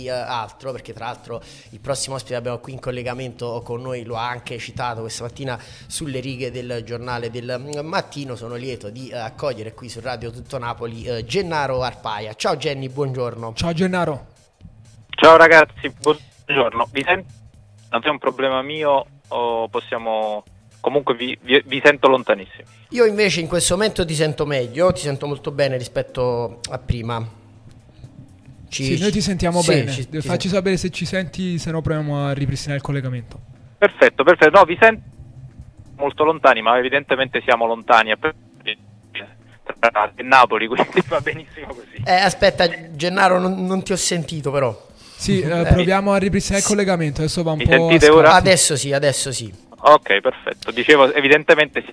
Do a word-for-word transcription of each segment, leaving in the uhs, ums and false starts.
di uh, altro, perché tra l'altro il prossimo ospite che abbiamo qui in collegamento con noi lo ha anche citato questa mattina sulle righe del giornale del mattino. Sono lieto di uh, accogliere qui su Radio Tutto Napoli uh, Gennaro Arpaia. Ciao Genny, buongiorno. Ciao Gennaro. Ciao ragazzi, buongiorno. Vi sento? Non è un problema mio o possiamo... Comunque vi, vi, vi sento lontanissimi. Io invece in questo momento ti sento meglio, ti sento molto bene rispetto a prima. Ci, sì, noi ti sentiamo sì, bene. Ci, Facci sent- sapere se ci senti, se no proviamo a ripristinare il collegamento. Perfetto, perfetto. No, vi sento molto lontani, ma evidentemente siamo lontani a tra Napoli, quindi va benissimo così. Eh, aspetta, Gennaro, non, non ti ho sentito però. Sì, eh, proviamo a ripristinare il collegamento. Adesso va un Mi po' sentite ora? Adesso sì, adesso sì. Ok, perfetto. Dicevo, evidentemente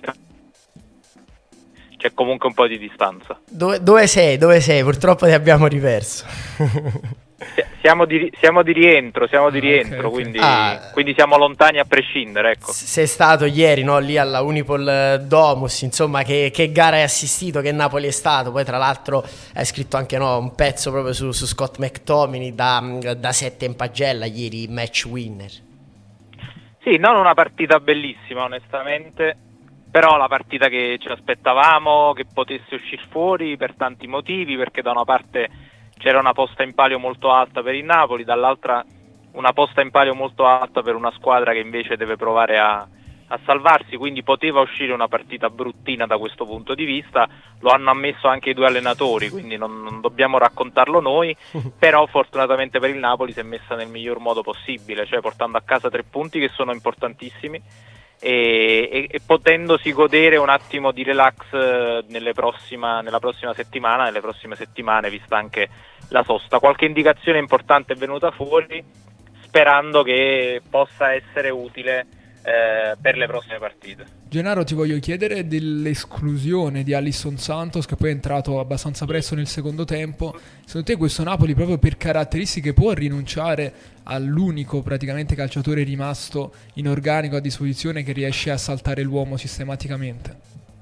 c'è comunque un po' di distanza. Dove, dove sei? Dove sei? Purtroppo ti abbiamo riperso. Siamo di, siamo di rientro, siamo di rientro, okay, quindi, okay. Ah, quindi siamo lontani a prescindere, ecco. Sei stato ieri, no, lì alla Unipol Domus, insomma, che, che gara hai assistito, che Napoli è stato? Poi tra l'altro hai scritto anche no, un pezzo proprio su, su Scott McTominay da, da sette in pagella, ieri match winner. Sì, non una partita bellissima onestamente, però la partita che ci aspettavamo che potesse uscire fuori per tanti motivi, perché da una parte c'era una posta in palio molto alta per il Napoli, dall'altra una posta in palio molto alta per una squadra che invece deve provare a, a salvarsi, quindi poteva uscire una partita bruttina da questo punto di vista, lo hanno ammesso anche i due allenatori, quindi non, non dobbiamo raccontarlo noi, però fortunatamente per il Napoli si è messa nel miglior modo possibile, cioè portando a casa tre punti che sono importantissimi e, e, e potendosi godere un attimo di relax nelle prossima, nella prossima settimana, nelle prossime settimane, vista anche la sosta. Qualche indicazione importante è venuta fuori, sperando che possa essere utile eh, per le prossime partite. Gennaro, ti voglio chiedere dell'esclusione di Alisson Santos, che poi è entrato abbastanza presto nel secondo tempo. Secondo te questo Napoli, proprio per caratteristiche, può rinunciare all'unico praticamente calciatore rimasto in organico a disposizione che riesce a saltare l'uomo sistematicamente?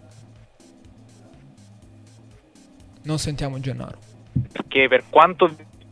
Non sentiamo Gennaro. Perché per quanto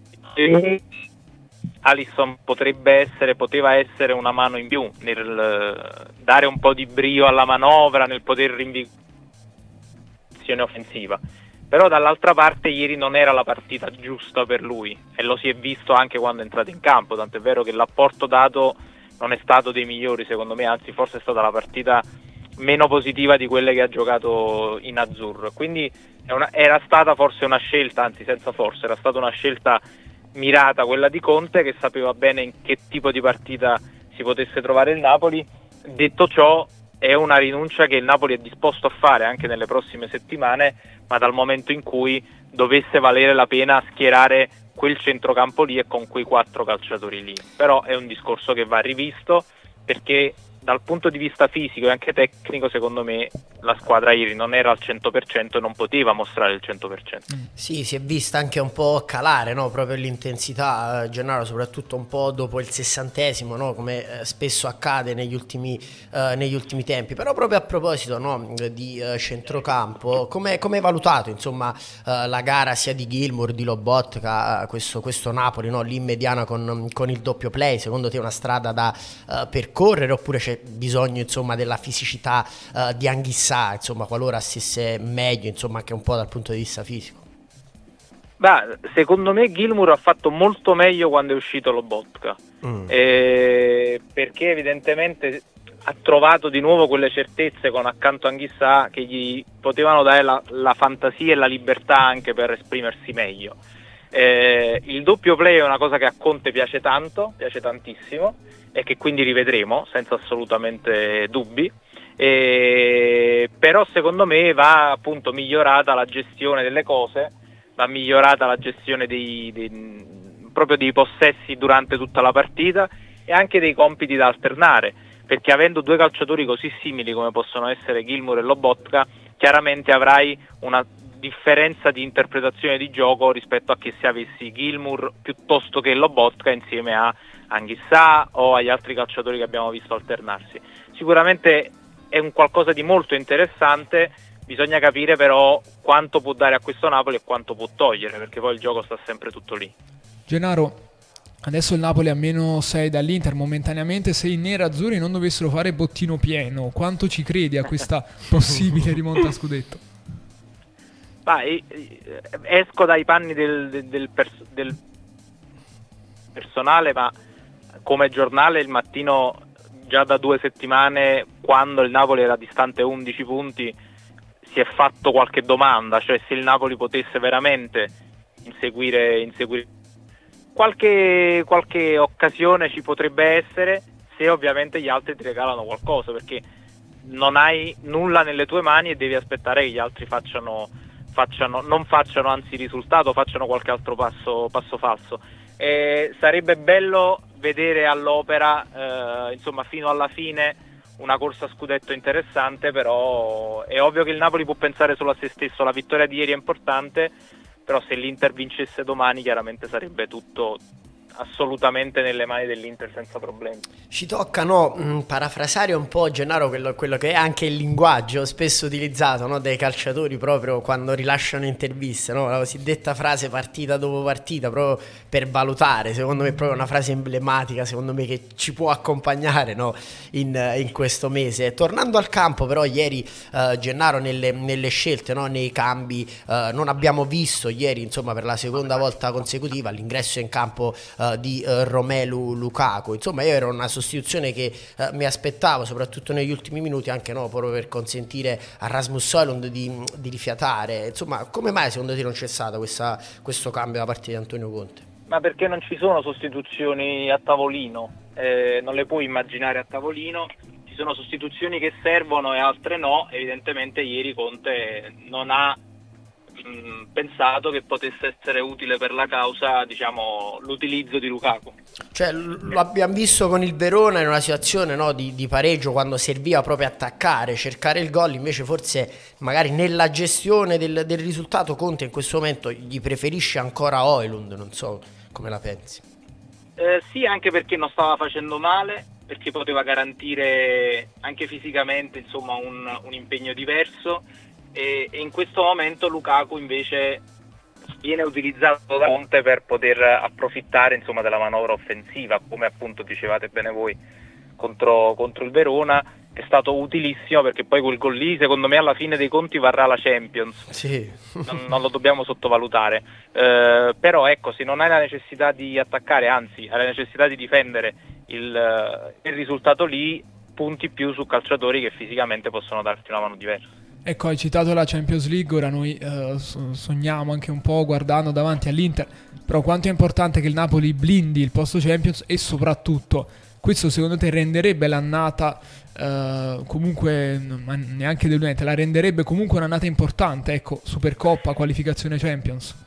Alisson potrebbe essere, poteva essere una mano in più nel dare un po' di brio alla manovra, nel poter rinvigorare l'azione offensiva, però dall'altra parte ieri non era la partita giusta per lui e lo si è visto anche quando è entrato in campo, tant'è vero che l'apporto dato non è stato dei migliori secondo me, anzi forse è stata la partita meno positiva di quelle che ha giocato in azzurro, quindi è una, era stata forse una scelta, anzi senza forse, era stata una scelta mirata quella di Conte, che sapeva bene in che tipo di partita si potesse trovare il Napoli. Detto ciò, è una rinuncia che il Napoli è disposto a fare anche nelle prossime settimane, ma dal momento in cui dovesse valere la pena schierare quel centrocampo lì e con quei quattro calciatori lì. Però è un discorso che va rivisto, perché dal punto di vista fisico e anche tecnico secondo me la squadra ieri non era al cento per cento e non poteva mostrare il cento per cento. Sì, si è vista anche un po' calare, no? Proprio l'intensità, eh, Gennaro, soprattutto un po' dopo il sessantesimo, no? Come eh, spesso accade negli ultimi, eh, negli ultimi tempi. Però proprio a proposito, no? di eh, centrocampo, come hai valutato insomma eh, la gara sia di Gilmour, di Lobotka, questo, questo Napoli, no? Lì in mediana con, con il doppio play? Secondo te è una strada da eh, percorrere, oppure c'è bisogno insomma della fisicità eh, di Anghissà, insomma, qualora stesse meglio, insomma, anche un po' dal punto di vista fisico? Beh, secondo me Gilmour ha fatto molto meglio quando è uscito Lobotka, mm. eh, perché evidentemente ha trovato di nuovo quelle certezze con accanto a Anghissà che gli potevano dare la, la fantasia e la libertà anche per esprimersi meglio. Eh, il doppio play è una cosa che a Conte piace tanto, piace tantissimo, e che quindi rivedremo senza assolutamente dubbi. Eh, però secondo me va appunto migliorata la gestione delle cose, va migliorata la gestione dei, dei, proprio dei possessi durante tutta la partita e anche dei compiti da alternare, perché avendo due calciatori così simili come possono essere Gilmour e Lobotka, chiaramente avrai una differenza di interpretazione di gioco rispetto a che se avessi Gilmour piuttosto che Lobotka insieme a Anghissà o agli altri calciatori che abbiamo visto alternarsi. Sicuramente è un qualcosa di molto interessante, bisogna capire però quanto può dare a questo Napoli e quanto può togliere, perché poi il gioco sta sempre tutto lì. Gennaro, Adesso il Napoli è a meno sei dall'Inter momentaneamente. Se i nerazzurri non dovessero fare bottino pieno, quanto ci credi a questa possibile rimonta a scudetto? Vai, esco dai panni del, del, del, pers- del personale, ma come giornale il mattino, già da due settimane, quando il Napoli era distante undici punti, si è fatto qualche domanda, cioè se il Napoli potesse veramente inseguire, inseguire qualche, qualche occasione ci potrebbe essere, se ovviamente gli altri ti regalano qualcosa, perché non hai nulla nelle tue mani e devi aspettare che gli altri facciano, facciano, non facciano anzi risultato, facciano qualche altro passo, passo falso. E sarebbe bello vedere all'opera, eh, insomma, fino alla fine una corsa a scudetto interessante, però è ovvio che il Napoli può pensare solo a se stesso. La vittoria di ieri è importante, però se l'Inter vincesse domani chiaramente sarebbe tutto assolutamente nelle mani dell'Inter senza problemi. Ci tocca no, mh, parafrasare un po', Gennaro, quello, quello che è anche il linguaggio spesso utilizzato, no, dai calciatori proprio quando rilasciano interviste, no? La cosiddetta frase partita dopo partita, proprio per valutare. Secondo me è proprio una frase emblematica, secondo me, che ci può accompagnare, no, in, in questo mese. Tornando al campo però, ieri uh, Gennaro nelle, nelle scelte, no, nei cambi, uh, non abbiamo visto ieri, insomma, per la seconda volta consecutiva l'ingresso in campo uh, di uh, Romelu Lukaku. Insomma, io era una sostituzione che uh, mi aspettavo, soprattutto negli ultimi minuti, anche no, proprio per consentire a Rasmus Højlund di, di rifiatare. Insomma, come mai secondo te non c'è stato questa, questo cambio da parte di Antonio Conte? Ma perché non ci sono sostituzioni a tavolino, eh, non le puoi immaginare a tavolino. Ci sono sostituzioni che servono e altre no. Evidentemente ieri Conte non ha pensato che potesse essere utile per la causa, diciamo, l'utilizzo di Lukaku. Cioè, lo abbiamo visto con il Verona in una situazione, no, di, di pareggio, quando serviva proprio attaccare, cercare il gol. Invece forse magari nella gestione del, del risultato Conte in questo momento gli preferisce ancora Højlund. Non so come la pensi. Eh, sì, anche perché non stava facendo male, perché poteva garantire anche fisicamente, insomma, un, un impegno diverso. E in questo momento Lukaku invece viene utilizzato da Conte per poter approfittare, insomma, della manovra offensiva, come appunto dicevate bene voi contro, contro il Verona. È stato utilissimo, perché poi quel gol lì secondo me alla fine dei conti varrà la Champions. Sì. non, non lo dobbiamo sottovalutare, eh, però ecco, se non hai la necessità di attaccare, anzi hai la necessità di difendere il, il risultato lì, punti più su calciatori che fisicamente possono darti una mano diversa. Ecco, hai citato la Champions League, ora noi eh, sogniamo anche un po' guardando davanti all'Inter, però quanto è importante che il Napoli blindi il posto Champions, e soprattutto questo secondo te renderebbe l'annata eh, comunque, neanche deludente, la renderebbe comunque un'annata importante, ecco, Supercoppa, qualificazione Champions?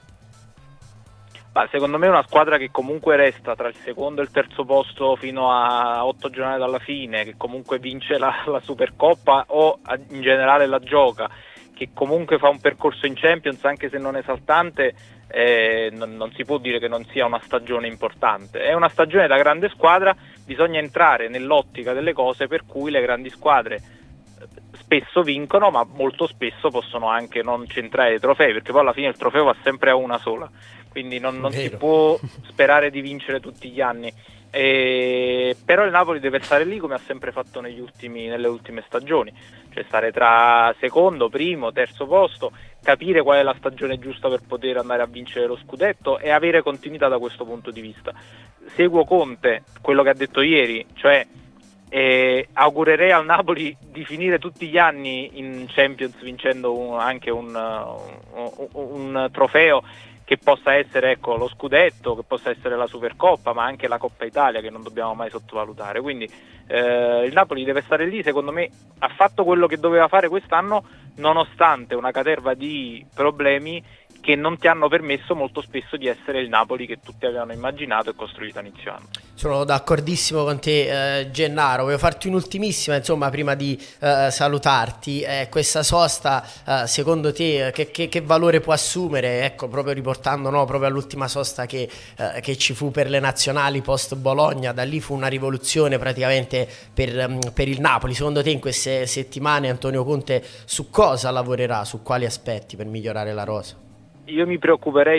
Ma secondo me è una squadra che comunque resta tra il secondo e il terzo posto fino a otto giornate dalla fine, che comunque vince la, la Supercoppa o in generale la gioca, che comunque fa un percorso in Champions anche se non esaltante, eh, non, non si può dire che non sia una stagione importante. È una stagione da grande squadra, bisogna entrare nell'ottica delle cose per cui le grandi squadre spesso vincono, ma molto spesso possono anche non centrare i trofei, perché poi alla fine il trofeo va sempre a una sola, quindi non, non si può sperare di vincere tutti gli anni. E, però il Napoli deve stare lì come ha sempre fatto negli ultimi, nelle ultime stagioni, cioè stare tra secondo, primo, terzo posto, capire qual è la stagione giusta per poter andare a vincere lo scudetto e avere continuità da questo punto di vista. Seguo Conte, quello che ha detto ieri, cioè e augurerei al Napoli di finire tutti gli anni in Champions vincendo un, anche un, un, un trofeo che possa essere, ecco, lo scudetto, che possa essere la Supercoppa, ma anche la Coppa Italia, che non dobbiamo mai sottovalutare. Quindi eh, il Napoli deve stare lì, secondo me ha fatto quello che doveva fare quest'anno, nonostante una caterva di problemi che non ti hanno permesso molto spesso di essere il Napoli che tutti avevano immaginato e costruito a inizio anno. Sono d'accordissimo con te, eh, Gennaro. Voglio farti un'ultimissima, insomma, prima di eh, salutarti. Eh, questa sosta, eh, secondo te, che, che, che valore può assumere? Ecco, proprio riportando, no, proprio all'ultima sosta che, eh, che ci fu per le nazionali post Bologna. Da lì fu una rivoluzione praticamente per, per il Napoli. Secondo te in queste settimane Antonio Conte su cosa lavorerà, su quali aspetti per migliorare la rosa? Io mi preoccuperei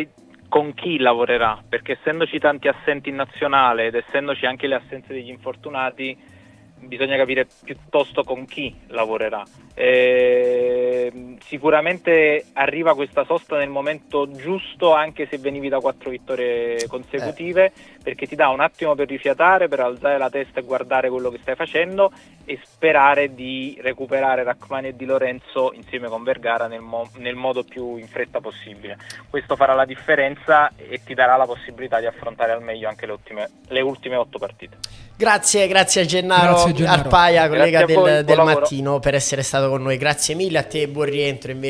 con chi lavorerà, perché essendoci tanti assenti in nazionale ed essendoci anche le assenze degli infortunati, bisogna capire piuttosto con chi lavorerà. Eh, sicuramente arriva questa sosta nel momento giusto, anche se venivi da quattro vittorie consecutive, eh. perché ti dà un attimo per rifiatare, per alzare la testa e guardare quello che stai facendo e sperare di recuperare Rachmani e Di Lorenzo insieme con Vergara nel, mo- nel modo più in fretta possibile. Questo farà la differenza e ti darà la possibilità di affrontare al meglio anche le ultime, le ultime otto partite. Grazie, grazie a Gennaro, grazie, Gennaro. Arpaia, collega Grazie a voi, del, del buon lavoro. mattino, per essere stato con noi. Grazie mille a te, buon rientro invece.